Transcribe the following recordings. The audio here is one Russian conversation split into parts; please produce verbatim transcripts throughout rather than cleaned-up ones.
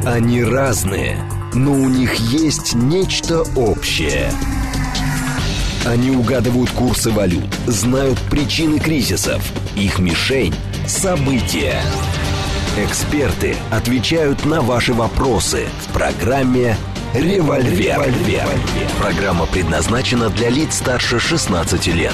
Они разные, но у них есть нечто общее. Они угадывают курсы валют, знают причины кризисов. Их мишень – события. Эксперты отвечают на ваши вопросы в программе «Револьвер». Программа предназначена для лиц старше шестнадцати лет.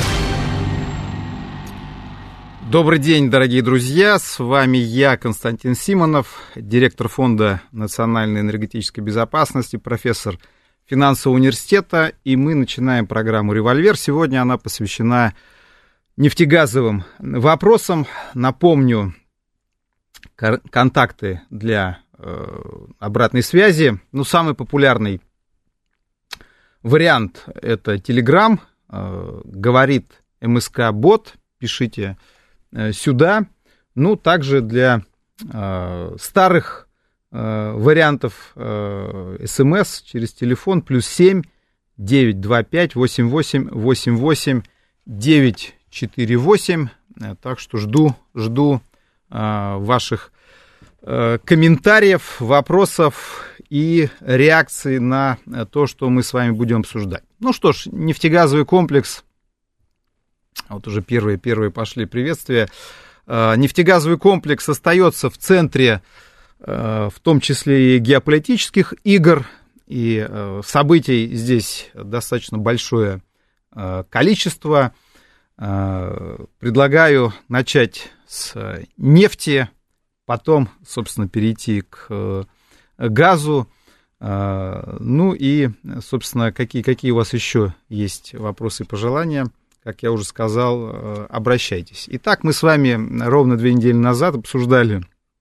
Добрый день, дорогие друзья, с вами я, Константин Симонов, директор Фонда национальной энергетической безопасности, профессор финансового университета, и мы начинаем программу «Револьвер». Сегодня она посвящена нефтегазовым вопросам. Напомню, контакты для э, обратной связи. Ну, самый популярный вариант – это Telegram, э, говорит МСК-бот, пишите сюда. Ну, также для э, старых э, вариантов э, СМС через телефон плюс семь девятьсот двадцать пять восемьдесят восемь восемьдесят восемь девятьсот сорок восемь. Так что жду, жду э, ваших э, комментариев, вопросов и реакций на то, что мы с вами будем обсуждать. Ну что ж, нефтегазовый комплекс. Вот уже первые, первые пошли приветствия. Нефтегазовый комплекс остается в центре, в том числе и геополитических игр, и событий здесь достаточно большое количество. Предлагаю начать с нефти, потом, собственно, перейти к газу. Ну и, собственно, какие, какие у вас еще есть вопросы и пожелания? Как я уже сказал, обращайтесь. Итак, мы с вами ровно две недели назад обсуждали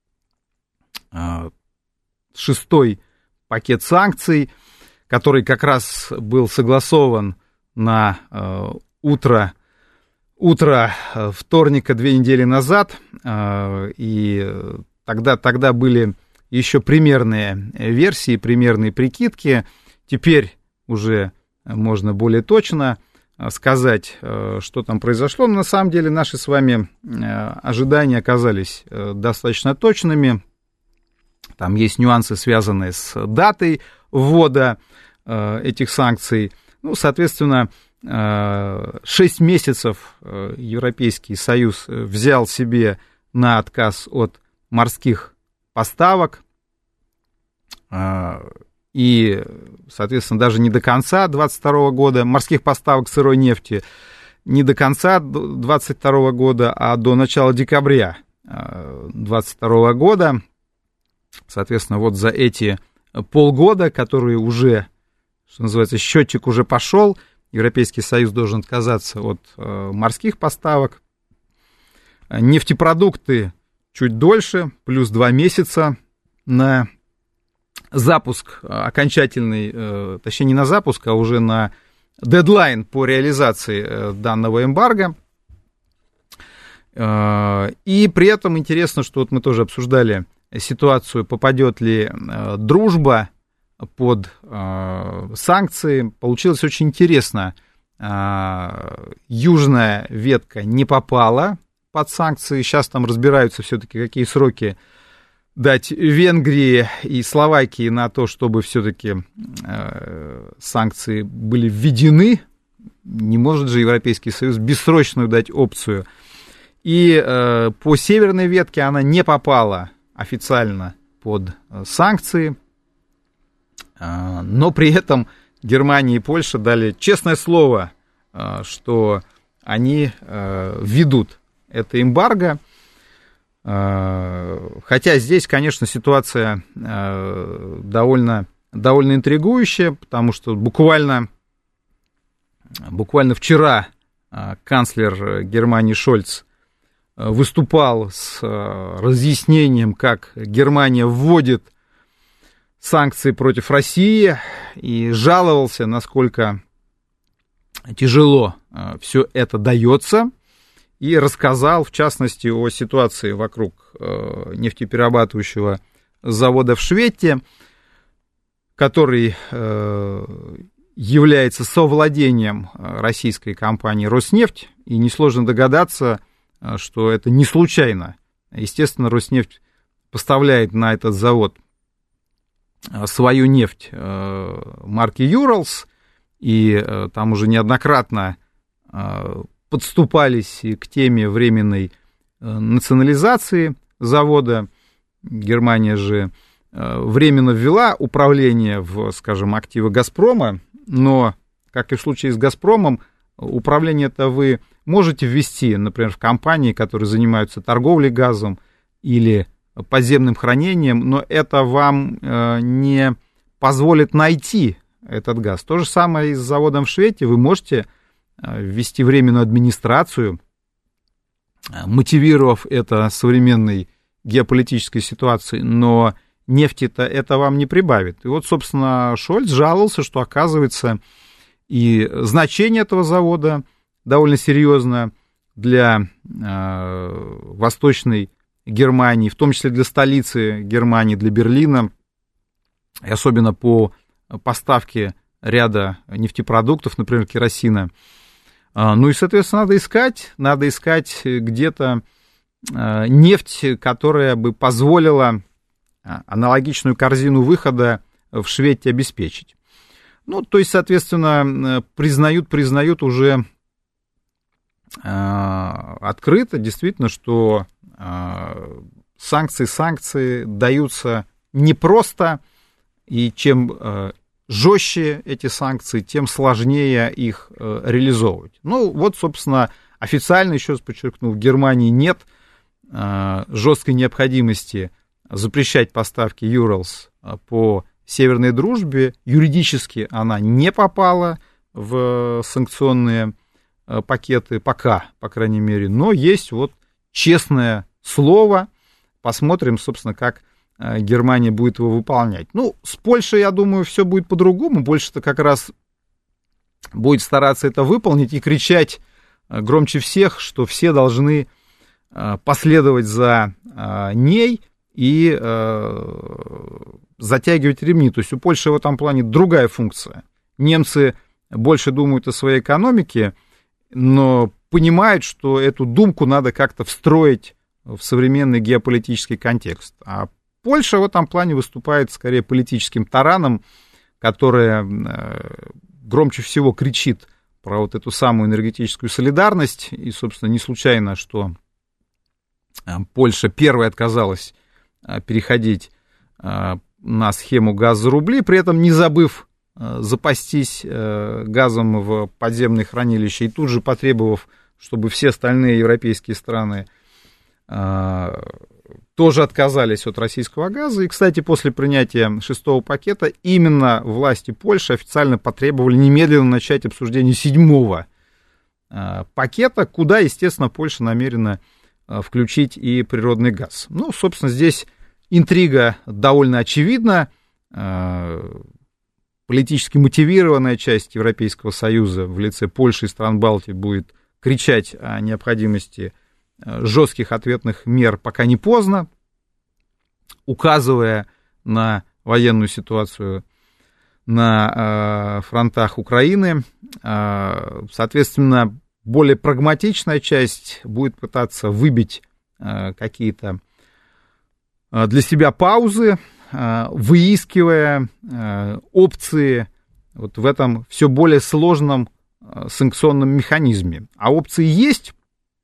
шестой пакет санкций, который как раз был согласован на утро, утро вторника две недели назад. И тогда, тогда были еще примерные версии, примерные прикидки. Теперь уже можно более точно сказать, что там произошло. Но на самом деле наши с вами ожидания оказались достаточно точными. Там есть нюансы, связанные с датой ввода этих санкций. Ну, соответственно, шесть месяцев Европейский Союз взял себе на отказ от морских поставок. И, соответственно, даже не до конца две тысячи двадцать второго года морских поставок сырой нефти, не до конца две тысячи двадцать второго года, а до начала декабря две тысячи двадцать второго года. Соответственно, вот за эти полгода, которые уже, что называется, счетчик уже пошел, Европейский Союз должен отказаться от морских поставок. Нефтепродукты чуть дольше, плюс два месяца на запуск окончательный, точнее не на запуск, а уже на дедлайн по реализации данного эмбарго. И при этом интересно, что вот мы тоже обсуждали ситуацию, попадет ли дружба под санкции. Получилось очень интересно. Южная ветка не попала под санкции. Сейчас там разбираются все-таки, какие сроки дать Венгрии и Словакии на то, чтобы все-таки э, санкции были введены. Не может же Европейский Союз бессрочную дать опцию. И э, по северной ветке она не попала официально под э, санкции, э, но при этом Германия и Польша дали честное слово, э, что они э, введут это эмбарго. Хотя здесь, конечно, ситуация довольно, довольно интригующая, потому что буквально, буквально вчера канцлер Германии Шольц выступал с разъяснением, как Германия вводит санкции против России, и жаловался, насколько тяжело все это дается. И рассказал, в частности, о ситуации вокруг э, нефтеперерабатывающего завода в Шведте, который э, является совладением российской компании «Роснефть». И несложно догадаться, что это не случайно. Естественно, «Роснефть» поставляет на этот завод свою нефть марки Urals, и там уже неоднократно подступались к теме временной национализации завода. Германия же временно ввела управление в, скажем, активы «Газпрома», но, как и в случае с «Газпромом», управление-то вы можете ввести, например, в компании, которые занимаются торговлей газом или подземным хранением, но это вам не позволит найти этот газ. То же самое и с заводом в Шведе. Вы можете ввести временную администрацию, мотивировав это современной геополитической ситуацией, но нефти-то это вам не прибавит. И вот, собственно, Шольц жаловался, что, оказывается, и значение этого завода довольно серьезно для э, Восточной Германии, в том числе для столицы Германии, для Берлина, и особенно по поставке ряда нефтепродуктов, например, керосина. Ну и, соответственно, надо искать, надо искать где-то нефть, которая бы позволила аналогичную корзину выхода в Швеции обеспечить. Ну, то есть, соответственно, признают, признают уже открыто, действительно, что санкции, санкции даются непросто, и чем жестче эти санкции, тем сложнее их реализовывать. Ну, вот, собственно, официально, еще раз подчеркну, в Германии нет жесткой необходимости запрещать поставки Urals по Северной Дружбе. Юридически она не попала в санкционные пакеты пока, по крайней мере, но есть вот честное слово. Посмотрим, собственно, как Германия будет его выполнять. Ну, с Польшей, я думаю, все будет по-другому. Польша-то как раз будет стараться это выполнить и кричать громче всех, что все должны последовать за ней и затягивать ремни. То есть у Польши в этом плане другая функция. Немцы больше думают о своей экономике, но понимают, что эту думку надо как-то встроить в современный геополитический контекст. А Польша в этом плане выступает скорее политическим тараном, которая громче всего кричит про вот эту самую энергетическую солидарность. И, собственно, не случайно, что Польша первой отказалась переходить на схему газ за рубли, при этом не забыв запастись газом в подземные хранилища и тут же потребовав, чтобы все остальные европейские страны тоже отказались от российского газа. И, кстати, после принятия шестого пакета именно власти Польши официально потребовали немедленно начать обсуждение седьмого пакета, куда, естественно, Польша намерена включить и природный газ. Ну, собственно, здесь интрига довольно очевидна. Политически мотивированная часть Европейского Союза в лице Польши и стран Балтии будет кричать о необходимости жестких ответных мер, пока не поздно, указывая на военную ситуацию на фронтах Украины. Соответственно, более прагматичная часть будет пытаться выбить какие-то для себя паузы, выискивая опции вот в этом все более сложном санкционном механизме. А опции есть,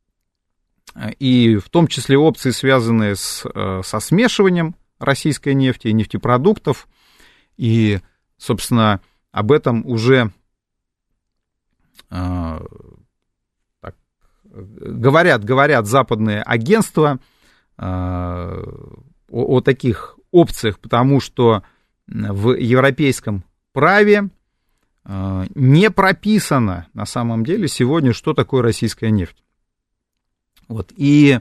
и в том числе опции, связанные с, со смешиванием российской нефти и нефтепродуктов. И, собственно, об этом уже так, говорят, говорят западные агентства о, о таких опциях, потому что в европейском праве не прописано на самом деле сегодня, что такое российская нефть. Вот. И,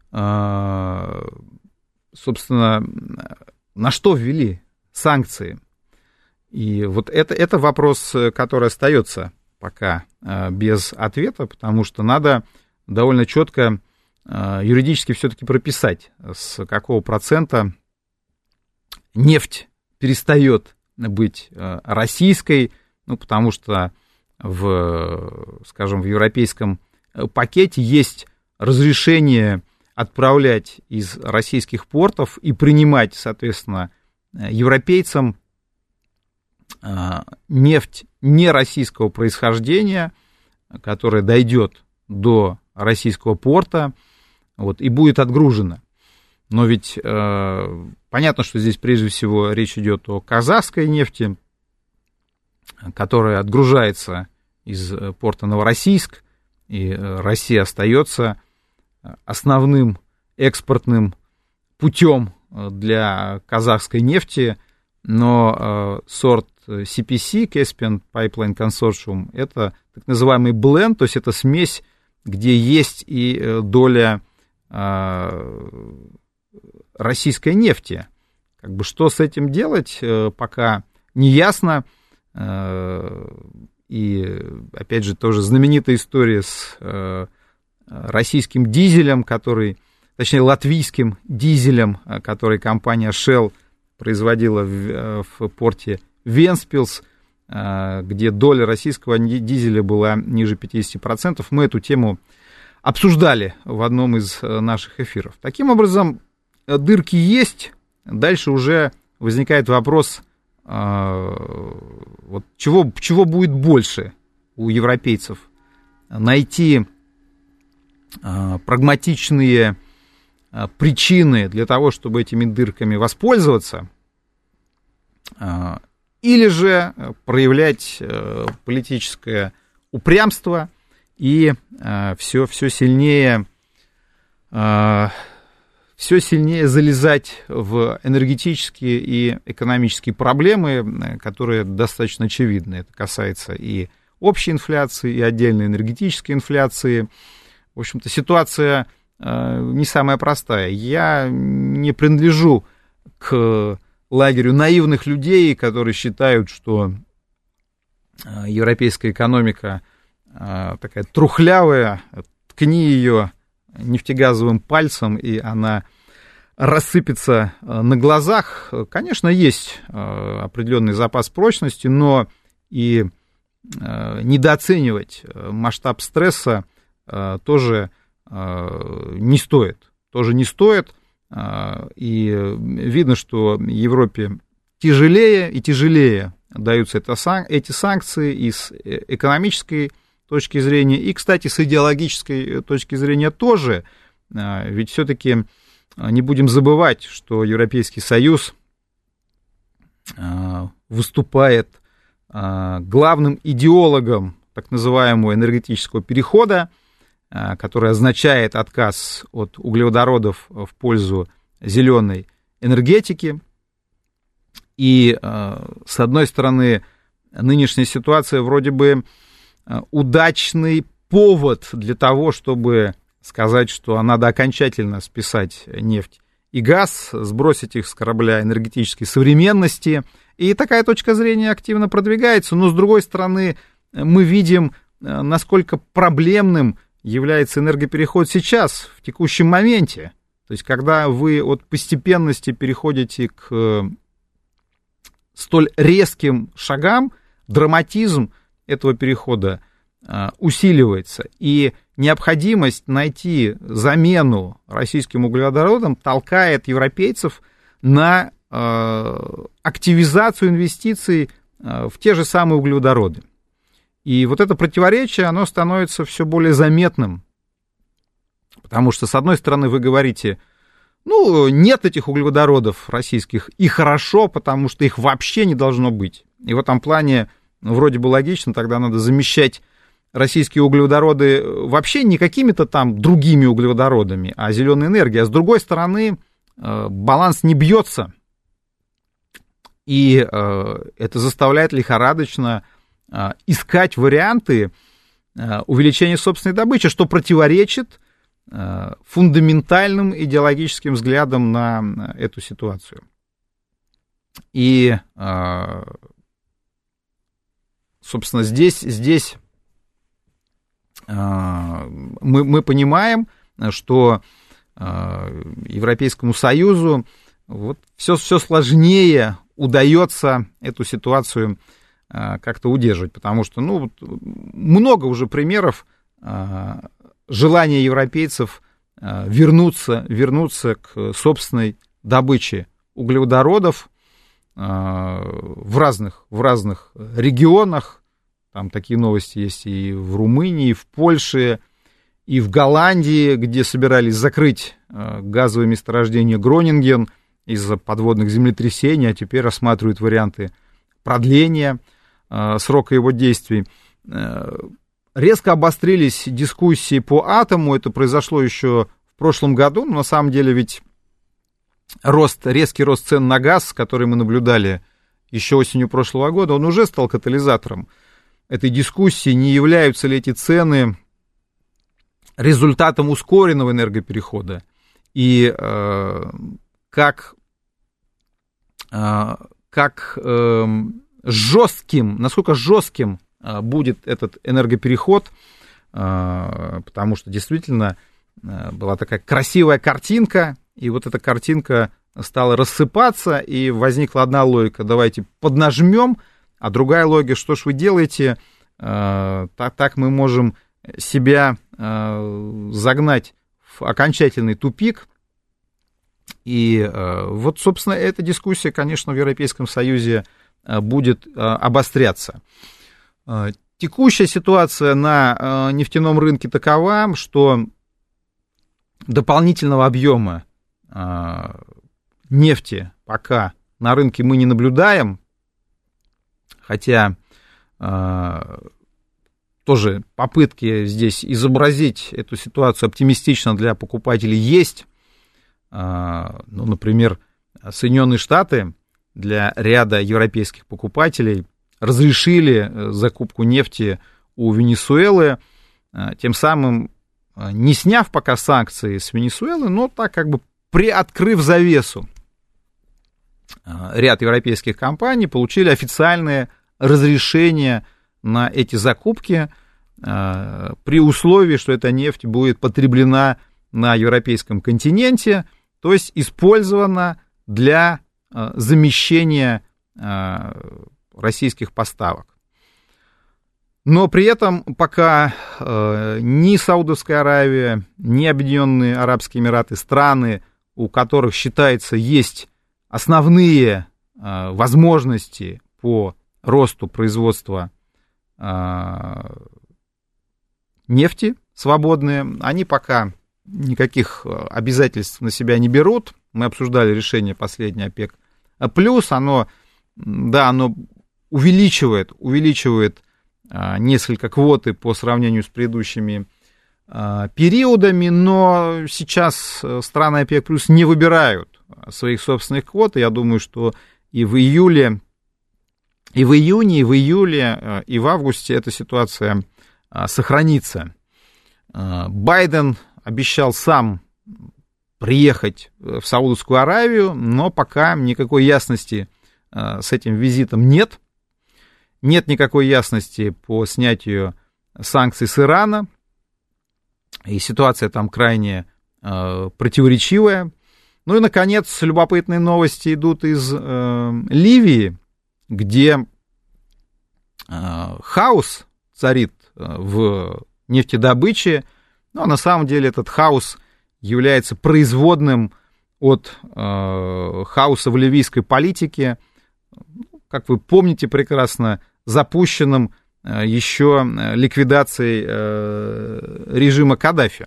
собственно, на что ввели санкции? И вот это, это вопрос, который остается пока без ответа, потому что надо довольно четко юридически все-таки прописать, с какого процента нефть перестает быть российской, ну, потому что в, скажем, в европейском пакете есть разрешение отправлять из российских портов и принимать, соответственно, европейцам нефть не российского происхождения, которая дойдет до российского порта, вот, и будет отгружена. Но ведь э, понятно, что здесь прежде всего речь идет о казахской нефти, которая отгружается из порта Новороссийск, и Россия остается основным экспортным путем для казахской нефти, но э, сорт си пи си, Caspian Pipeline Consortium, это так называемый бленд, то есть это смесь, где есть и доля э, российской нефти. Как бы что с этим делать, пока не ясно. И, опять же, тоже знаменитая история с российским дизелем, который, точнее, латвийским дизелем, который компания Shell производила в, в порте Вентспилс, где доля российского дизеля была ниже пятьдесят процентов. Мы эту тему обсуждали в одном из наших эфиров. Таким образом, дырки есть, дальше уже возникает вопрос, вот чего, чего будет больше у европейцев? Найти прагматичные причины для того, чтобы этими дырками воспользоваться, или же проявлять политическое упрямство и все, все сильнее... все сильнее залезать в энергетические и экономические проблемы, которые достаточно очевидны. Это касается и общей инфляции, и отдельной энергетической инфляции. В общем-то, ситуация не самая простая. Я не принадлежу к лагерю наивных людей, которые считают, что европейская экономика такая трухлявая, ткни ее нефтегазовым пальцем, и она рассыпется на глазах. Конечно, есть определенный запас прочности, но и недооценивать масштаб стресса тоже не стоит. Тоже не стоит. И видно, что Европе тяжелее и тяжелее даются эти санкции и с экономической точки зрения, и, кстати, с идеологической точки зрения тоже, ведь все-таки не будем забывать, что Европейский Союз выступает главным идеологом так называемого энергетического перехода, который означает отказ от углеводородов в пользу зеленой энергетики. И, с одной стороны, нынешняя ситуация вроде бы удачный повод для того, чтобы сказать, что надо окончательно списать нефть и газ, сбросить их с корабля энергетической современности. И такая точка зрения активно продвигается. Но, с другой стороны, мы видим, насколько проблемным является энергопереход сейчас, в текущем моменте. То есть, когда вы от постепенности переходите к столь резким шагам, драматизм этого перехода а, усиливается, и необходимость найти замену российским углеводородам толкает европейцев на а, активизацию инвестиций а, в те же самые углеводороды. И вот это противоречие, оно становится все более заметным, потому что, с одной стороны, вы говорите, ну, нет этих углеводородов российских, и хорошо, потому что их вообще не должно быть. И в этом плане, ну, вроде бы логично, тогда надо замещать российские углеводороды вообще не какими-то там другими углеводородами, а зеленой энергией. А с другой стороны, баланс не бьется, и это заставляет лихорадочно искать варианты увеличения собственной добычи, что противоречит фундаментальным идеологическим взглядам на эту ситуацию. И, собственно, здесь, здесь мы, мы понимаем, что Европейскому Союзу вот все, все сложнее удается эту ситуацию как-то удерживать, потому что, ну, много уже примеров желания европейцев вернуться, вернуться к собственной добыче углеводородов. в разных, в разных регионах. Там такие новости есть и в Румынии, и в Польше, и в Голландии, где собирались закрыть газовое месторождение Гронинген из-за подводных землетрясений, а теперь рассматривают варианты продления срока его действий. Резко обострились дискуссии по атому. Это произошло еще в прошлом году, но на самом деле ведь рост, резкий рост цен на газ, который мы наблюдали еще осенью прошлого года, он уже стал катализатором этой дискуссии. Не являются ли эти цены результатом ускоренного энергоперехода? И э, как, э, как э, жестким, насколько жестким э, будет этот энергопереход, э, потому что действительно э, была такая красивая картинка, и вот эта картинка стала рассыпаться, и возникла одна логика: давайте поднажмем, а другая логика: что ж вы делаете, э, так, так мы можем себя э, загнать в окончательный тупик. И э, вот, собственно, эта дискуссия, конечно, в Европейском Союзе э, будет э, обостряться. Э, текущая ситуация на э, нефтяном рынке такова, что дополнительного объема э, нефти пока на рынке мы не наблюдаем, хотя э, тоже попытки здесь изобразить эту ситуацию оптимистично для покупателей есть. Ну, например, Соединенные Штаты для ряда европейских покупателей разрешили закупку нефти у Венесуэлы, тем самым не сняв пока санкции с Венесуэлы, но так как бы приоткрыв завесу. Ряд европейских компаний получили официальное разрешение на эти закупки при условии, что эта нефть будет потреблена на европейском континенте, то есть использована для э, замещения э, российских поставок. Но при этом пока э, ни Саудовская Аравия, ни Объединенные Арабские Эмираты, страны, у которых считается есть основные э, возможности по росту производства э, нефти свободные, они пока никаких обязательств на себя не берут. Мы обсуждали решение последнее ОПЕК+. Плюс оно, да, оно увеличивает, увеличивает а, несколько квоты по сравнению с предыдущими а, периодами, но сейчас страны ОПЕК+ не выбирают своих собственных квот. Я думаю, что и в июле, и в июне, и в июле, и в августе эта ситуация а, сохранится. А, Байден обещал сам приехать в Саудовскую Аравию, но пока никакой ясности э, с этим визитом нет. Нет никакой ясности по снятию санкций с Ирана. И ситуация там крайне э, противоречивая. Ну и, наконец, любопытные новости идут из э, Ливии, где э, хаос царит в нефтедобыче. Но на самом деле этот хаос является производным от э, хаоса в ливийской политике, как вы помните прекрасно, запущенным э, еще ликвидацией э, режима Каддафи.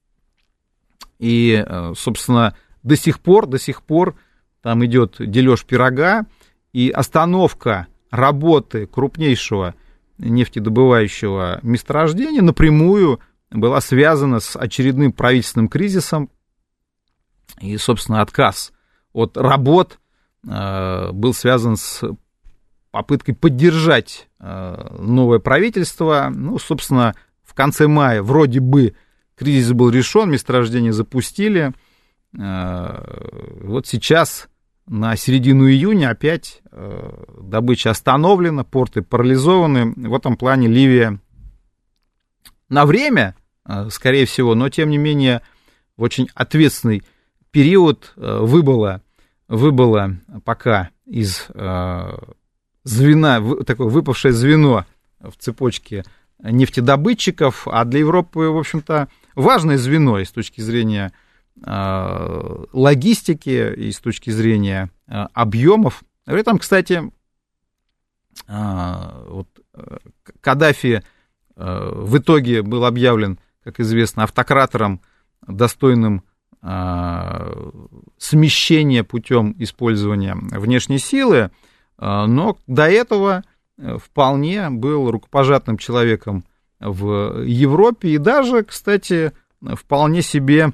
И, э, собственно, до сих пор, до сих пор там идет дележ пирога, и остановка работы крупнейшего нефтедобывающего месторождения напрямую была связана с очередным правительственным кризисом, и, собственно, отказ от работ э, был связан с попыткой поддержать э, новое правительство. Ну, собственно, в конце мая вроде бы кризис был решен, месторождение запустили. Э, вот сейчас, на середину июня, опять э, добыча остановлена, порты парализованы. В этом плане Ливия на время, скорее всего, но тем не менее в очень ответственный период выбыла, выбыла пока из звена, такое выпавшее звено в цепочке нефтедобытчиков, а для Европы, в общем-то, важное звено и с точки зрения логистики, и с точки зрения объемов При этом, кстати, вот Каддафи в итоге был объявлен, как известно, автократором, достойным смещения путем использования внешней силы, но до этого вполне был рукопожатным человеком в Европе и даже, кстати, вполне себе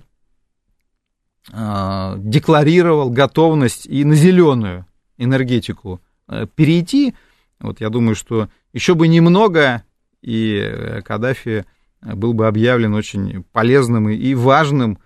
декларировал готовность и на зеленую энергетику перейти. Вот я думаю, что еще бы немного, и Каддафи был бы объявлен очень полезным и важным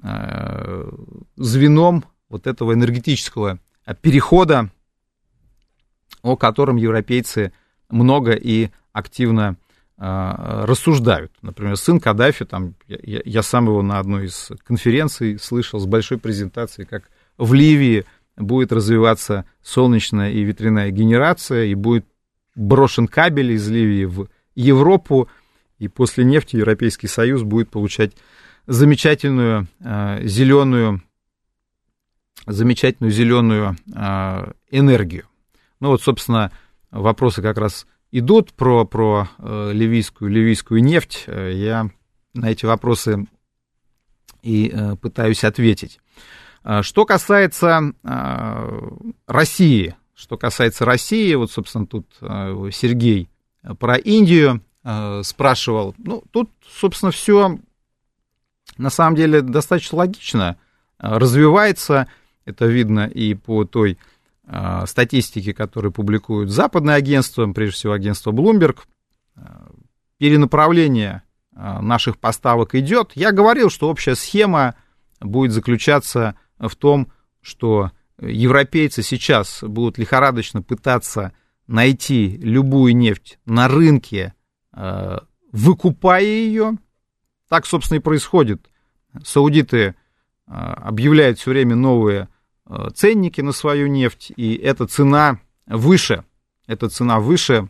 звеном вот этого энергетического перехода, о котором европейцы много и активно рассуждают. Например, сын Каддафи, там, я, я сам его на одной из конференций слышал с большой презентацией, как в Ливии будет развиваться солнечная и ветряная генерация, и будет брошен кабель из Ливии в Европу, и после нефти Европейский Союз будет получать замечательную э, зеленую, замечательную зеленую э, энергию. Ну вот, собственно, вопросы как раз идут про, про э, ливийскую, ливийскую нефть. Я на эти вопросы и э, пытаюсь ответить. Что касается э, России, что касается России, вот, собственно, тут э, Сергей про Индию э, спрашивал. Ну, тут, собственно, все на самом деле достаточно логично развивается. Это видно и по той э, статистике, которую публикуют западные агентства, прежде всего агентство Bloomberg. Перенаправление э, наших поставок идет. Я говорил, что общая схема будет заключаться в том, что европейцы сейчас будут лихорадочно пытаться найти любую нефть на рынке, э, выкупая ее. Так, собственно, и происходит. Саудиты э, объявляют все время новые э, ценники на свою нефть, и эта цена выше, эта цена выше,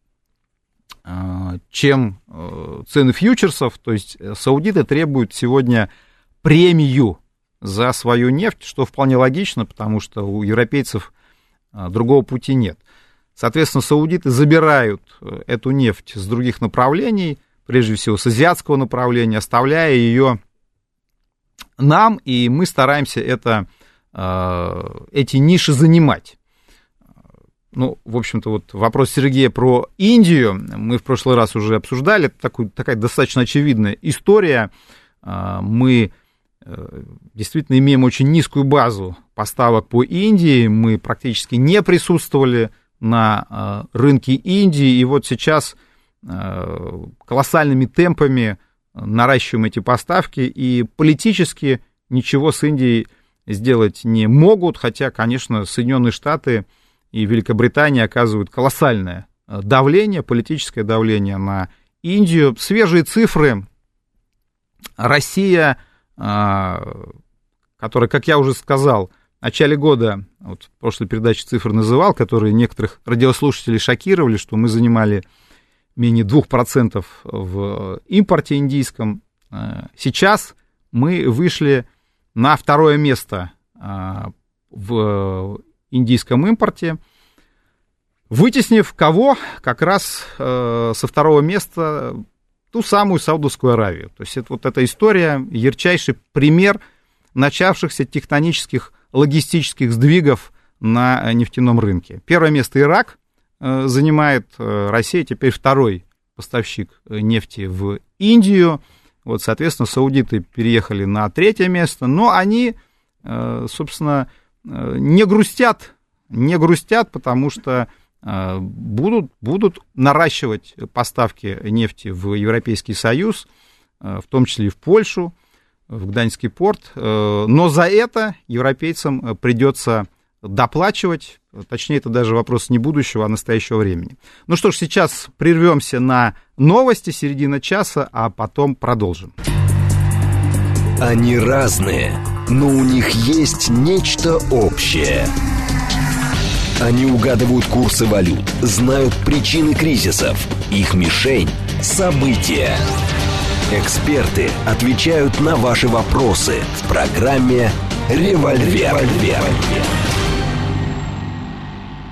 э, чем э, цены фьючерсов. То есть саудиты требуют сегодня премию за свою нефть, что вполне логично, потому что у европейцев э, другого пути нет. Соответственно, саудиты забирают эту нефть с других направлений, прежде всего с азиатского направления, оставляя ее нам, и мы стараемся это, эти ниши занимать. Ну, в общем-то, вот вопрос Сергея про Индию мы в прошлый раз уже обсуждали, это такой, такая достаточно очевидная история. Мы действительно имеем очень низкую базу поставок по Индии, мы практически не присутствовали на рынке Индии, и вот сейчас колоссальными темпами наращиваем эти поставки, и политически ничего с Индией сделать не могут, хотя, конечно, Соединенные Штаты и Великобритания оказывают колоссальное давление, политическое давление на Индию. Свежие цифры. Россия, которая, как я уже сказал, в начале года, вот в прошлой передаче цифры называл, которые некоторых радиослушателей шокировали, что мы занимали менее двух процентов в импорте индийском. Сейчас мы вышли на второе место в индийском импорте, вытеснив кого? Как раз со второго места ту самую Саудовскую Аравию. То есть это вот эта история, ярчайший пример начавшихся тектонических логистических сдвигов на нефтяном рынке. Первое место Ирак занимает, Россия теперь второй поставщик нефти в Индию. Вот, соответственно, саудиты переехали на третье место, но они, собственно, не грустят, не грустят, потому что будут, будут наращивать поставки нефти в Европейский Союз, в том числе и в Польшу, в Гданьский порт, но за это европейцам придется доплачивать, точнее, это даже вопрос не будущего, а настоящего времени. Ну что ж, сейчас прервемся на новости, середина часа, а потом продолжим. Они разные, но у них есть нечто общее. Они угадывают курсы валют, знают причины кризисов, их мишень – события. Эксперты отвечают на ваши вопросы в программе «Револьвер».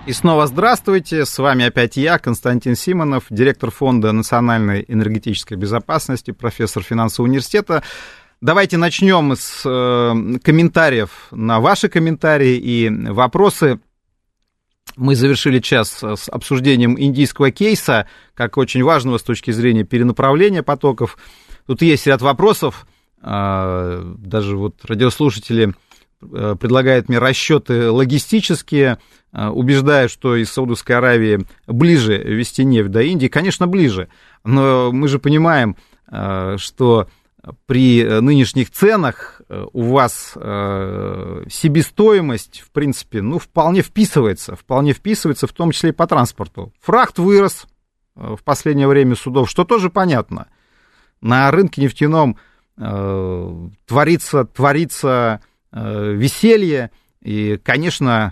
И снова здравствуйте, с вами опять я, Константин Симонов, директор Фонда национальной энергетической безопасности, профессор финансового университета. Давайте начнем с э, комментариев на ваши комментарии и вопросы. Мы завершили час с обсуждением индийского кейса, как очень важного с точки зрения перенаправления потоков. Тут есть ряд вопросов, э, даже вот радиослушатели э, предлагают мне расчеты логистические, убеждая, что из Саудовской Аравии ближе везти нефть до Индии. Конечно, ближе, но мы же понимаем, что при нынешних ценах у вас себестоимость, в принципе, ну, вполне вписывается, вполне вписывается, в том числе и по транспорту. Фрахт вырос в последнее время судов, что тоже понятно. На рынке нефтяном творится, творится веселье, и, конечно,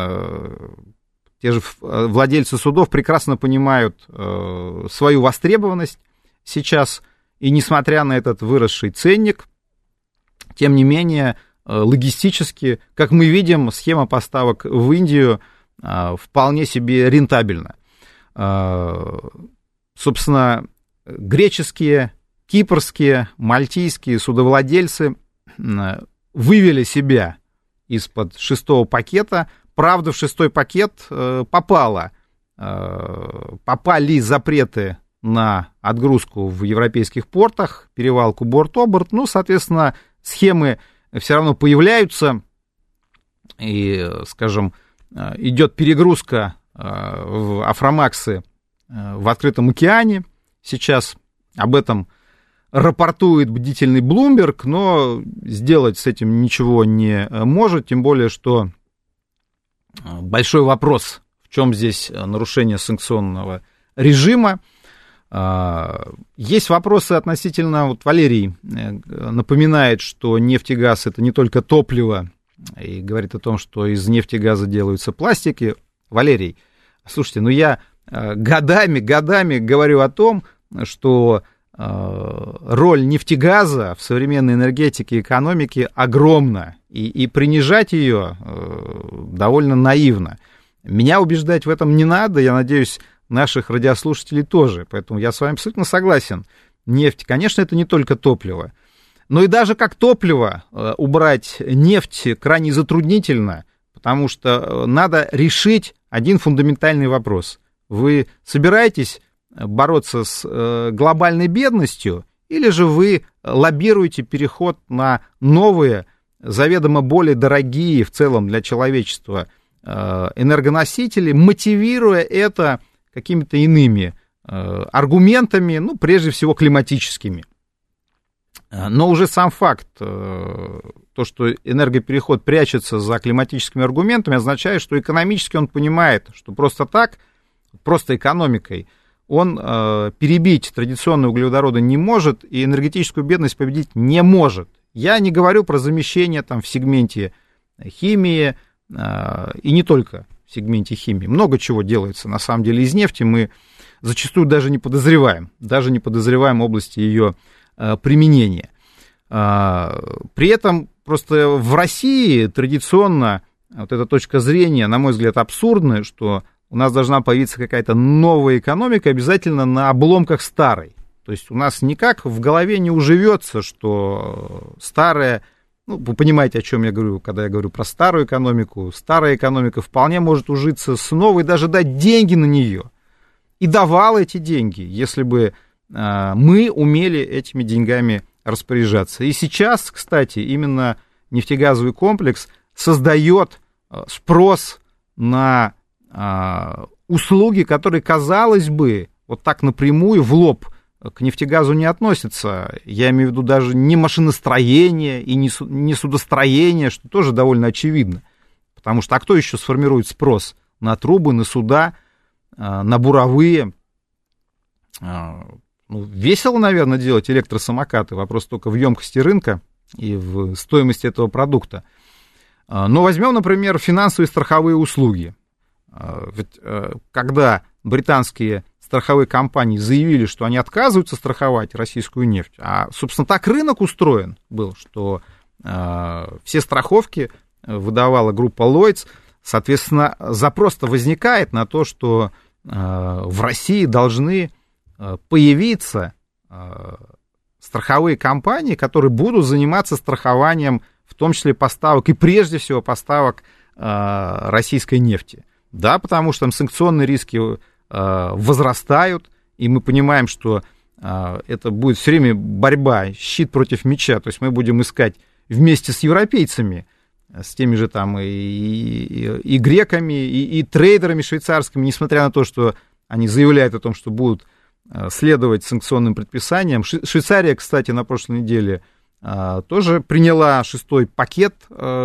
те же владельцы судов прекрасно понимают свою востребованность сейчас, и несмотря на этот выросший ценник, тем не менее, логистически, как мы видим, схема поставок в Индию вполне себе рентабельна. Собственно, греческие, кипрские, мальтийские судовладельцы вывели себя из-под шестого пакета. Правда, в шестой пакет э, попало, э, попали запреты на отгрузку в европейских портах, перевалку борт-оборт. Ну, соответственно, схемы все равно появляются, и, скажем, идет перегрузка э, в Афромаксы э, в открытом океане. Сейчас об этом рапортует бдительный Bloomberg, но сделать с этим ничего не может, тем более, что большой вопрос, в чем здесь нарушение санкционного режима. Есть вопросы относительно, вот Валерий напоминает, что нефть и газ — это не только топливо, и говорит о том, что из нефти и газа делаются пластики. Валерий, слушайте, ну я годами, годами говорю о том, что роль нефтегаза в современной энергетике и экономике огромна, и, и принижать ее довольно наивно. Меня убеждать в этом не надо, я надеюсь, наших радиослушателей тоже, поэтому я с вами абсолютно согласен. Нефть, конечно, это не только топливо, но и даже как топливо убрать нефть крайне затруднительно, потому что надо решить один фундаментальный вопрос. Вы собираетесь бороться с э, глобальной бедностью, или же вы лоббируете переход на новые, заведомо более дорогие в целом для человечества э, энергоносители, мотивируя это какими-то иными э, аргументами, ну, прежде всего, климатическими. Но уже сам факт, э, то, что энергопереход прячется за климатическими аргументами, означает, что экономически он понимает, что просто так, просто экономикой, он э, перебить традиционные углеводороды не может и энергетическую бедность победить не может. Я не говорю про замещение там, в сегменте химии э, и не только в сегменте химии. Много чего делается на самом деле из нефти, мы зачастую даже не подозреваем, даже не подозреваем области ее э, применения. Э, при этом просто в России традиционно вот эта точка зрения, на мой взгляд, абсурдная, что у нас должна появиться какая-то новая экономика обязательно на обломках старой. То есть у нас никак в голове не уживется, что старая, ну, вы понимаете, о чем я говорю, когда я говорю про старую экономику, старая экономика вполне может ужиться с новой, даже дать деньги на нее. И давала эти деньги, если бы э, мы умели этими деньгами распоряжаться. И сейчас, кстати, именно нефтегазовый комплекс создает э, спрос на услуги, которые, казалось бы, вот так напрямую в лоб к нефтегазу не относятся. Я имею в виду даже не машиностроение и не судостроение, что тоже довольно очевидно. Потому что а кто еще сформирует спрос на трубы, на суда, на буровые? Ну, весело, наверное, делать электросамокаты. Вопрос только в емкости рынка и в стоимости этого продукта. Но возьмем, например, финансовые страховые услуги. Ведь когда британские страховые компании заявили, что они отказываются страховать российскую нефть, а, собственно, так рынок устроен был, что все страховки выдавала группа Lloyds, Соответственно, запрос-то возникает на то, что в России должны появиться страховые компании, которые будут заниматься страхованием, в том числе поставок, и прежде всего поставок российской нефти. Да, потому что там санкционные риски возрастают, и мы понимаем, что это будет все время борьба, щит против меча, то есть мы будем искать вместе с европейцами, с теми же там и, и, и греками, и, и трейдерами швейцарскими, несмотря на то, что они заявляют о том, что будут следовать санкционным предписаниям. Швейцария, кстати, на прошлой неделе тоже приняла шестой пакет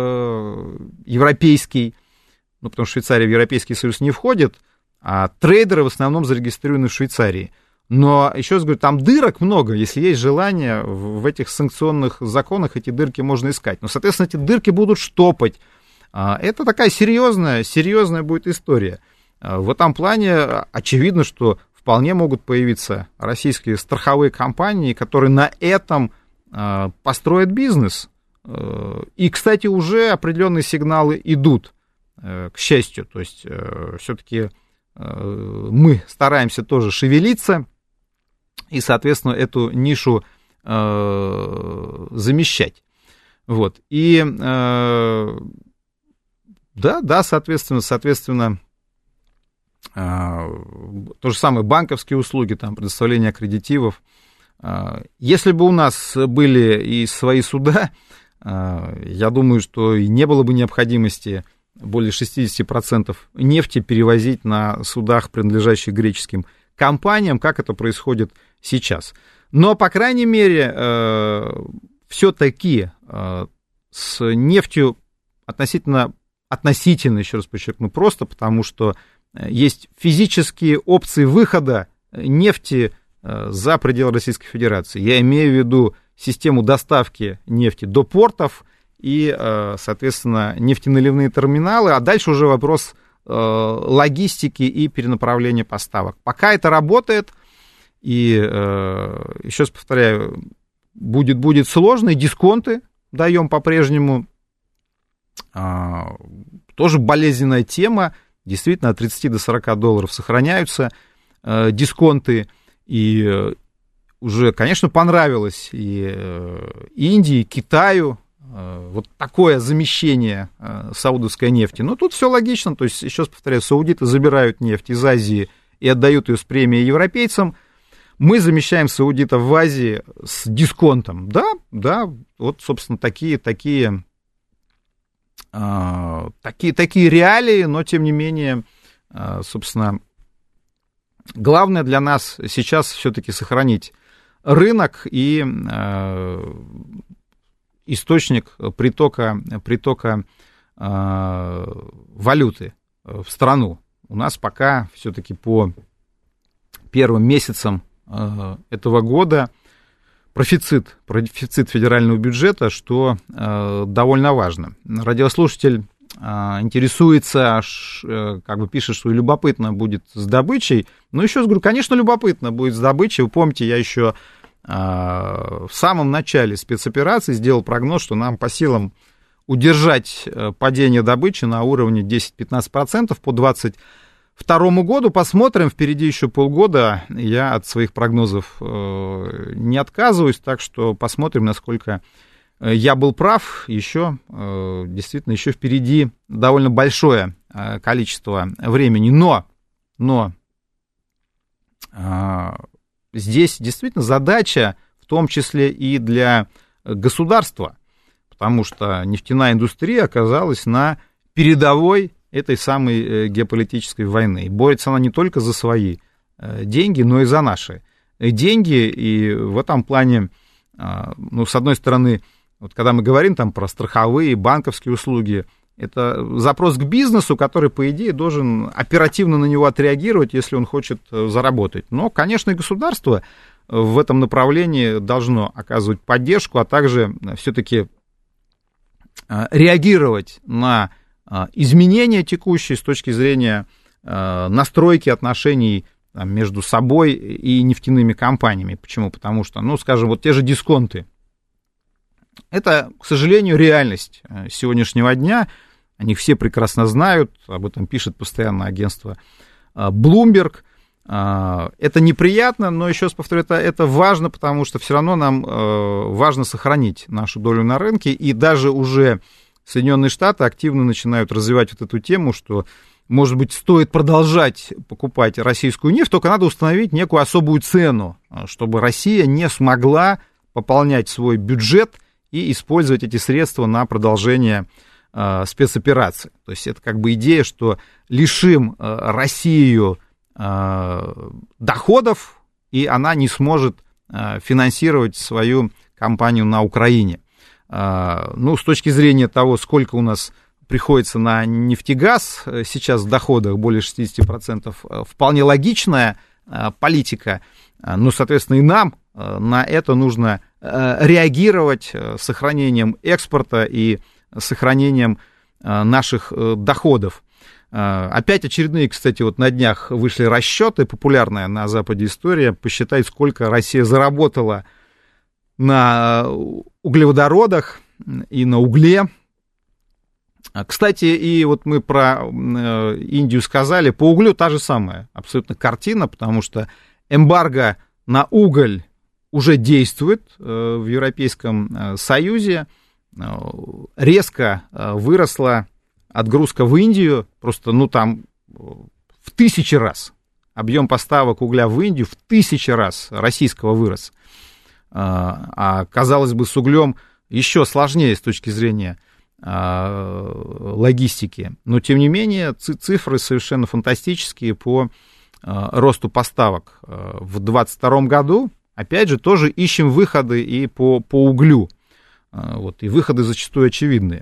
европейский, ну, потому что Швейцария в Европейский Союз не входит, а трейдеры в основном зарегистрированы в Швейцарии. Но, еще раз говорю, там дырок много, если есть желание, в этих санкционных законах эти дырки можно искать. Но, соответственно, эти дырки будут штопать. Это такая серьезная, серьезная будет история. В этом плане очевидно, что вполне могут появиться российские страховые компании, которые на этом построят бизнес. И, кстати, уже определенные сигналы идут, к счастью. То есть, все-таки мы стараемся тоже шевелиться и, соответственно, эту нишу э, замещать. Вот. И э, да, да, соответственно, соответственно, э, то же самое банковские услуги, там, предоставление аккредитивов. Э, если бы у нас были и свои суда, э, я думаю, что и не было бы необходимости более шестьдесят процентов нефти перевозить на судах, принадлежащих греческим компаниям, как это происходит сейчас. Но, по крайней мере, э, все-таки э, с нефтью относительно, относительно, еще раз подчеркну, просто, потому что есть физические опции выхода нефти э, за пределы Российской Федерации. Я имею в виду систему доставки нефти до портов и, соответственно, нефтеналивные терминалы, а дальше уже вопрос логистики и перенаправления поставок. Пока это работает, и, еще раз повторяю, будет, будет сложно, и дисконты даем по-прежнему, тоже болезненная тема, действительно, от тридцати до сорока долларов сохраняются дисконты, и уже, конечно, понравилось и Индии, и Китаю, вот такое замещение саудовской нефти. Но тут все логично, то есть, еще раз повторяю, саудиты забирают нефть из Азии и отдают ее с премией европейцам. Мы замещаем саудитов в Азии с дисконтом. Да, да, вот, собственно, такие, такие, э, такие, такие реалии, но, тем не менее, э, собственно, главное для нас сейчас все-таки сохранить рынок и э, источник притока, притока э, валюты в страну. У нас пока все-таки по первым месяцам э, этого года профицит, профицит федерального бюджета, что э, довольно важно. Радиослушатель э, интересуется, э, как бы пишет, что любопытно будет с добычей. Но еще раз говорю, конечно, любопытно будет с добычей. Вы помните, я еще в самом начале спецоперации сделал прогноз, что нам по силам удержать падение добычи на уровне десять-пятнадцать процентов по двадцать второму году. Посмотрим, впереди еще полгода. Я от своих прогнозов не отказываюсь, так что посмотрим, насколько я был прав. Еще, действительно, еще впереди довольно большое количество времени. Но, но здесь действительно задача, в том числе и для государства, потому что нефтяная индустрия оказалась на передовой этой самой геополитической войны. И борется она не только за свои деньги, но и за наши деньги. И в этом плане, ну, с одной стороны, вот когда мы говорим там про страховые, банковские услуги, это запрос к бизнесу, который, по идее, должен оперативно на него отреагировать, если он хочет заработать. Но, конечно, и государство в этом направлении должно оказывать поддержку, а также все-таки реагировать на изменения текущие с точки зрения настройки отношений между собой и нефтяными компаниями. Почему? Потому что, ну, скажем, вот те же дисконты. Это, к сожалению, реальность сегодняшнего дня. Они все прекрасно знают, об этом пишет постоянно агентство Bloomberg. Это неприятно, но еще раз повторю, это, это важно, потому что все равно нам важно сохранить нашу долю на рынке, и даже уже Соединенные Штаты активно начинают развивать вот эту тему, что, может быть, стоит продолжать покупать российскую нефть, только надо установить некую особую цену, чтобы Россия не смогла пополнять свой бюджет и использовать эти средства на продолжение э, спецопераций. То есть это как бы идея, что лишим э, Россию э, доходов, и она не сможет э, финансировать свою кампанию на Украине. Э, ну, с точки зрения того, сколько у нас приходится на нефтегаз сейчас в доходах, более шестьдесят процентов, вполне логичная э, политика. Ну, соответственно, и нам э, на это нужно реагировать с сохранением экспорта и сохранением наших доходов. Опять очередные, кстати, вот на днях вышли расчеты, популярная на Западе история, посчитать, сколько Россия заработала на углеводородах и на угле. Кстати, и вот мы про Индию сказали, по углю та же самая абсолютно картина, потому что эмбарго на уголь уже действует в Европейском Союзе, резко выросла отгрузка в Индию, просто, ну, там в тысячи раз. Объем поставок угля в Индию в тысячи раз российского вырос. А, казалось бы, с углем еще сложнее с точки зрения логистики. Но, тем не менее, цифры совершенно фантастические по росту поставок. В двадцать втором году, опять же, тоже ищем выходы и по, по углю. Вот, и выходы зачастую очевидные.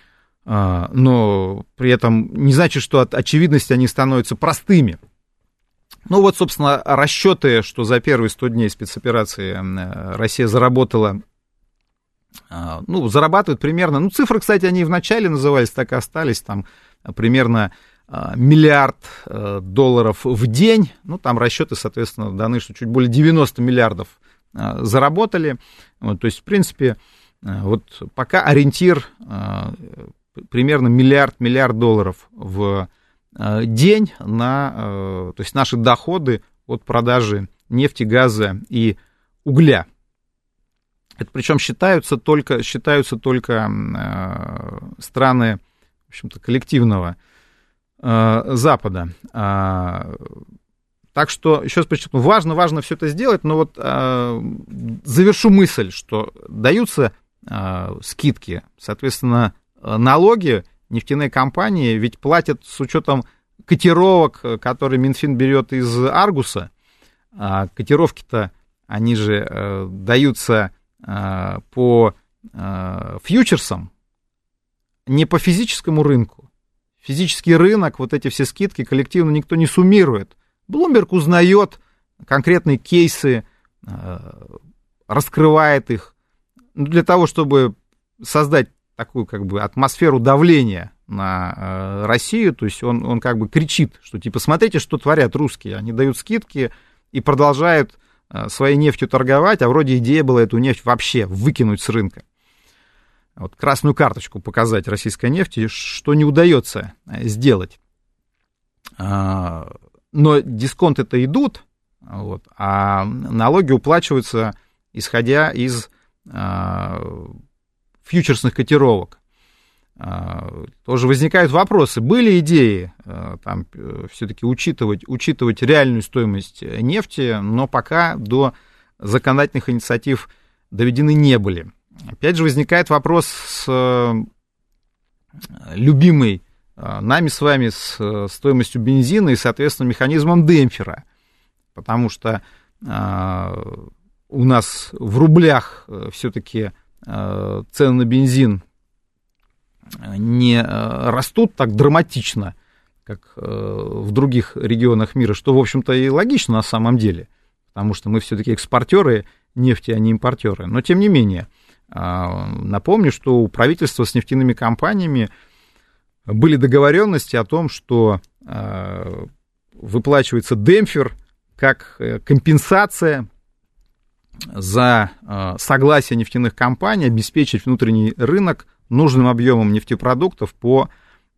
Но при этом не значит, что от очевидности они становятся простыми. Ну вот, собственно, расчеты, что за первые сто дней спецоперации Россия заработала, ну, зарабатывает примерно, ну, цифры, кстати, они и в начале назывались, так и остались, там примерно миллиард долларов в день, ну, там расчеты, соответственно, даны, что чуть более девяносто миллиардов заработали, вот, то есть, в принципе, вот пока ориентир примерно миллиард, миллиард долларов в день на, то есть, наши доходы от продажи нефти, газа и угля. Это причем считаются только, считаются только страны, в общем-то, коллективного Запада. Так что, еще раз подчеркну, важно, важно все это сделать, но вот завершу мысль, что даются скидки, соответственно, налоги нефтяные компании ведь платят с учетом котировок, которые Минфин берет из Аргуса. А котировки-то, они же даются по фьючерсам, не по физическому рынку. Физический рынок, вот эти все скидки коллективно никто не суммирует. Bloomberg узнает конкретные кейсы, раскрывает их для того, чтобы создать такую как бы атмосферу давления на Россию. То есть он, он как бы кричит, что типа смотрите, что творят русские. Они дают скидки и продолжают своей нефтью торговать, а вроде идея была эту нефть вообще выкинуть с рынка. Вот красную карточку показать российской нефти, что не удается сделать. Но дисконты-то идут, вот, а налоги уплачиваются, исходя из фьючерсных котировок. Тоже возникают вопросы. Были идеи там все-таки учитывать, учитывать реальную стоимость нефти, но пока до законодательных инициатив доведены не были. Опять же, возникает вопрос с любимой нами с вами с стоимостью бензина и, соответственно, механизмом демпфера. Потому что у нас в рублях все-таки цены на бензин не растут так драматично, как в других регионах мира, что, в общем-то, и логично на самом деле, потому что мы все-таки экспортеры нефти, а не импортеры. Но, тем не менее, напомню, что у правительства с нефтяными компаниями были договоренности о том, что выплачивается демпфер как компенсация за согласие нефтяных компаний обеспечить внутренний рынок нужным объемом нефтепродуктов по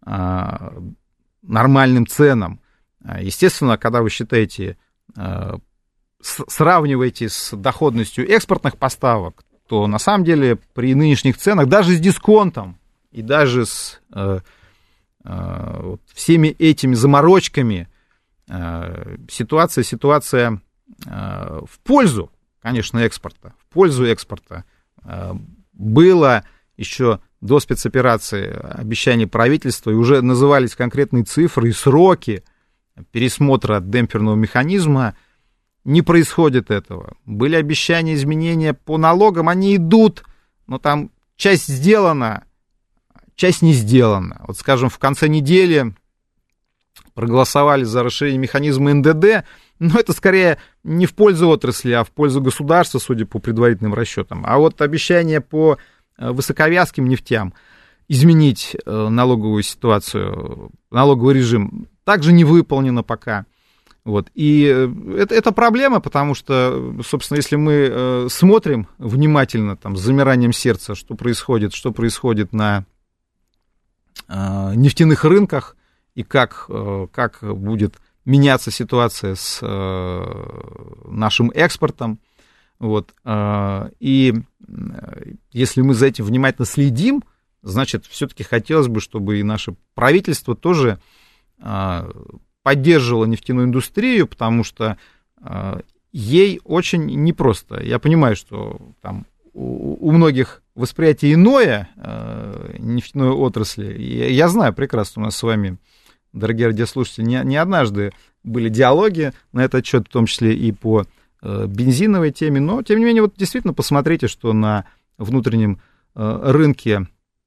нормальным ценам. Естественно, когда вы считаете, сравниваете с доходностью экспортных поставок, то на самом деле при нынешних ценах, даже с дисконтом и даже с э, э, вот, всеми этими заморочками, э, ситуация, ситуация э, в пользу, конечно, экспорта, в пользу экспорта. Э, было еще до спецоперации обещания правительства, и уже назывались конкретные цифры и сроки пересмотра демпферного механизма. Не происходит этого. Были обещания изменения по налогам, они идут, но там часть сделана, часть не сделана. Вот, скажем, в конце недели проголосовали за расширение механизма эн дэ дэ, но это скорее не в пользу отрасли, а в пользу государства, судя по предварительным расчетам. А вот обещание по высоковязким нефтям изменить налоговую ситуацию, налоговый режим, также не выполнено пока. Вот. И это, это проблема, потому что, собственно, если мы э, смотрим внимательно, там, с замиранием сердца, что происходит, что происходит на э, нефтяных рынках, и как, э, как будет меняться ситуация с э, нашим экспортом, вот, э, и э, если мы за этим внимательно следим, значит, все-таки хотелось бы, чтобы и наше правительство тоже э, поддерживала нефтяную индустрию, потому что э, ей очень непросто. Я понимаю, что там у, у многих восприятие иное э, нефтяной отрасли. И я знаю прекрасно, у нас с вами, дорогие радиослушатели, не, не однажды были диалоги на этот счет, в том числе и по э, бензиновой теме, но, тем не менее, вот действительно посмотрите, что на внутреннем э, рынке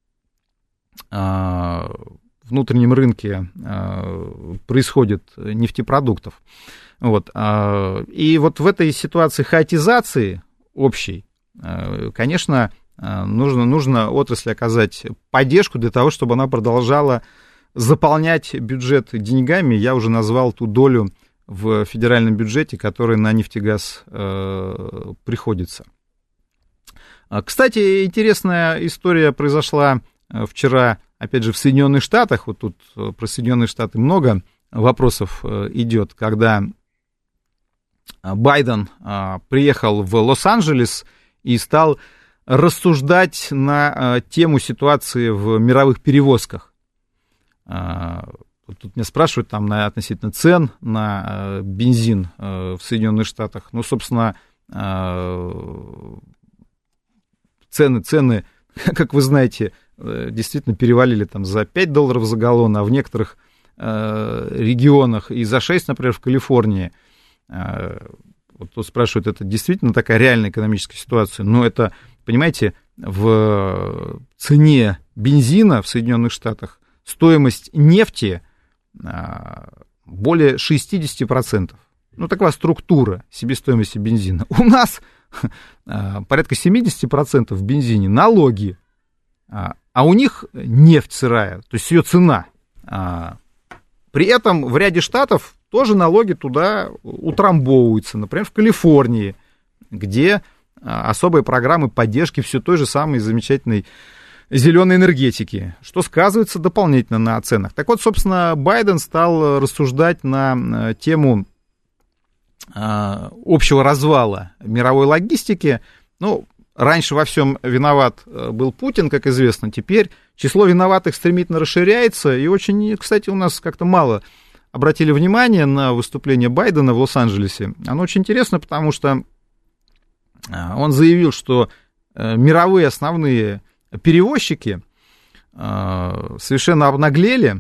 э, внутреннем рынке э, происходит нефтепродуктов. Вот, э, и вот в этой ситуации хаотизации общей, э, конечно, э, нужно, нужно отрасли оказать поддержку для того, чтобы она продолжала заполнять бюджет деньгами. Я уже назвал ту долю в федеральном бюджете, которая на нефтегаз э, приходится. Кстати, интересная история произошла вчера, опять же, в Соединенных Штатах. Вот тут про Соединенные Штаты много вопросов идет, когда Байден приехал в Лос-Анджелес и стал рассуждать на тему ситуации в мировых перевозках. Вот тут меня спрашивают там на, относительно цен на бензин в Соединенных Штатах. Ну, собственно, цены, цены, как вы знаете, действительно перевалили там за пять долларов за галлон, а в некоторых э, регионах и за шесть, например, в Калифорнии. Э, вот тут спрашивают, это действительно такая реальная экономическая ситуация? Но это, понимаете, в цене бензина в Соединенных Штатах стоимость нефти э, более шестьдесят процентов. Ну, такова структура себестоимости бензина. У нас э, порядка семьдесят процентов в бензине налоги, а, а у них нефть сырая, то есть ее цена. А, при этом в ряде штатов тоже налоги туда утрамбовываются. Например, в Калифорнии, где а, особые программы поддержки все той же самой замечательной зеленой энергетики, что сказывается дополнительно на ценах. Так вот, собственно, Байден стал рассуждать на тему а, общего развала мировой логистики. Ну, раньше во всем виноват был Путин, как известно. Теперь число виноватых стремительно расширяется. И очень, кстати, у нас как-то мало обратили внимание на выступление Байдена в Лос-Анджелесе. Оно очень интересно, потому что он заявил, что мировые основные перевозчики совершенно обнаглели.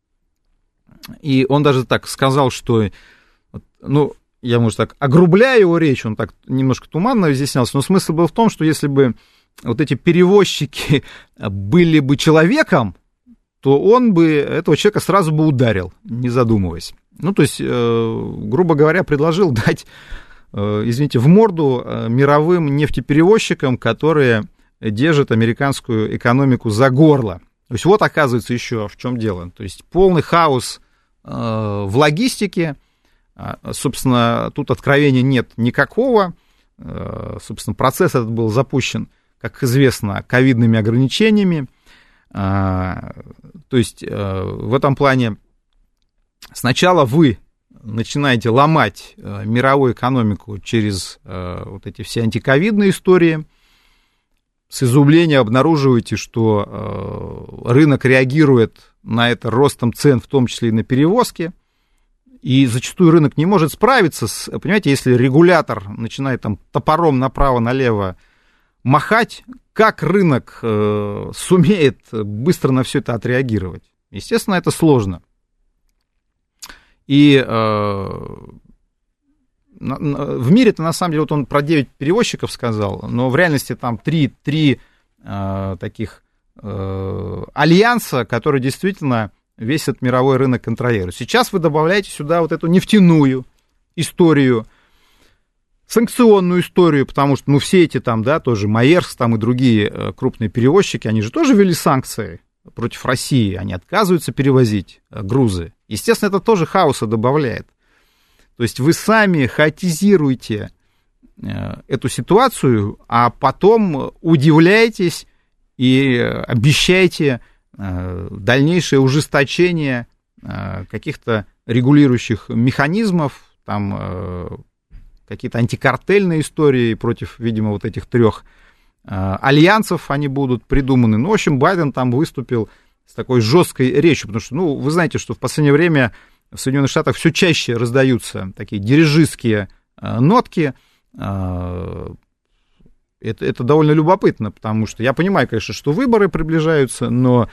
И он даже так сказал, что... ну, я, может, так огрубляю его речь, он так немножко туманно изъяснялся, но смысл был в том, что если бы вот эти перевозчики были бы человеком, то он бы этого человека сразу бы ударил, не задумываясь. Ну, то есть, э, грубо говоря, предложил дать, э, извините, в морду мировым нефтеперевозчикам, которые держат американскую экономику за горло. То есть, вот, оказывается, еще в чем дело. То есть, полный хаос э, в логистике. Собственно, тут откровения нет никакого. Собственно, процесс этот был запущен, как известно, ковидными ограничениями. То есть в этом плане сначала вы начинаете ломать мировую экономику через вот эти все антиковидные истории, с изумлением обнаруживаете, что рынок реагирует на это ростом цен, в том числе и на перевозки, и зачастую рынок не может справиться с, понимаете, если регулятор начинает там топором направо-налево махать, как рынок э, сумеет быстро на все это отреагировать? Естественно, это сложно. И э, на, на, в мире-то, на самом деле, вот он про девять перевозчиков сказал, но в реальности там три, три э, таких э, альянса, которые действительно весь этот мировой рынок контролируют. Сейчас вы добавляете сюда вот эту нефтяную историю, санкционную историю, потому что, ну, все эти там, да, тоже Маерск там и другие э, крупные перевозчики, они же тоже ввели санкции против России, они отказываются перевозить э, грузы. Естественно, это тоже хаоса добавляет. То есть вы сами хаотизируете э, эту ситуацию, а потом удивляетесь и обещаете э, дальнейшее ужесточение э, каких-то регулирующих механизмов, там э, какие-то антикартельные истории против, видимо, вот этих трех э, альянсов, они будут придуманы. Ну, в общем, Байден там выступил с такой жесткой речью, потому что, ну, вы знаете, что в последнее время в Соединенных Штатах все чаще раздаются такие дирижистские э, нотки. Э, это, это довольно любопытно, потому что я понимаю, конечно, что выборы приближаются, но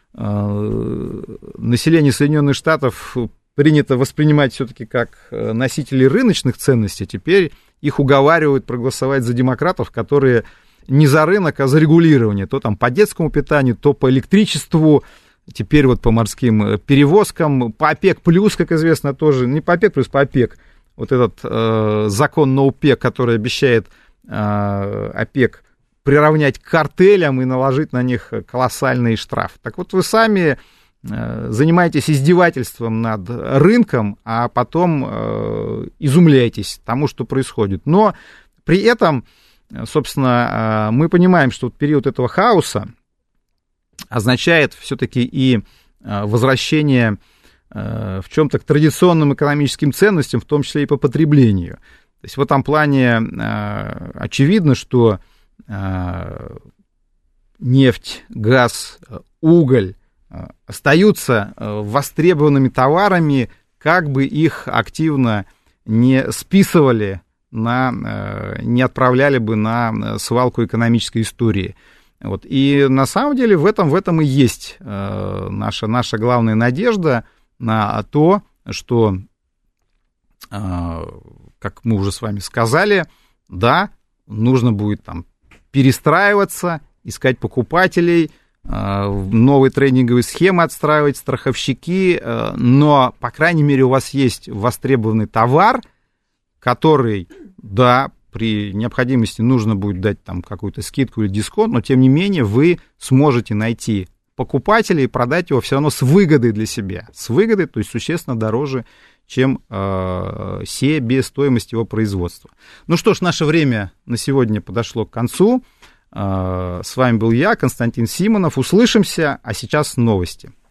э, население Соединенных Штатов принято воспринимать все-таки как носители рыночных ценностей. Теперь их уговаривают проголосовать за демократов, которые не за рынок, а за регулирование. То там по детскому питанию, то по электричеству, теперь вот по морским перевозкам, по ОПЕК+, как известно, тоже, не по ОПЕК+, по ОПЕК. Вот этот э, закон на ОПЕК, который обещает э, ОПЕК приравнять к картелям и наложить на них колоссальный штраф. Так вот вы сами занимаетесь издевательством над рынком, а потом э, изумляетесь тому, что происходит. Но при этом, собственно, мы понимаем, что период этого хаоса означает все-таки и возвращение э, в чем-то к традиционным экономическим ценностям, в том числе и по потреблению. То есть в этом плане э, очевидно, что э, нефть, газ, уголь остаются востребованными товарами, как бы их активно не списывали, на, не отправляли бы на свалку экономической истории. Вот. И на самом деле в этом, в этом и есть наша, наша главная надежда на то, что, как мы уже с вами сказали, да, нужно будет там перестраиваться, искать покупателей, новые трейдинговые схемы отстраивать, страховщики, но, по крайней мере, у вас есть востребованный товар, который, да, при необходимости нужно будет дать там какую-то скидку или дисконт, но, тем не менее, вы сможете найти покупателя и продать его все равно с выгодой для себя, с выгодой, то есть существенно дороже, чем э, себестоимость его производства. Ну что ж, наше время на сегодня подошло к концу. С вами был я, Константин Симонов. Услышимся, а сейчас новости.